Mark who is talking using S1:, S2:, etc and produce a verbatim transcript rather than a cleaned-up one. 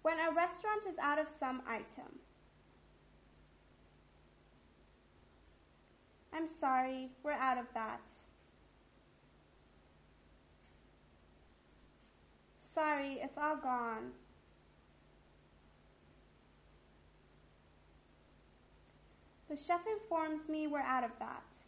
S1: When a restaurant is out of some item. I'm sorry, we're out of that. Sorry, it's all gone. The chef informs me we're out of that.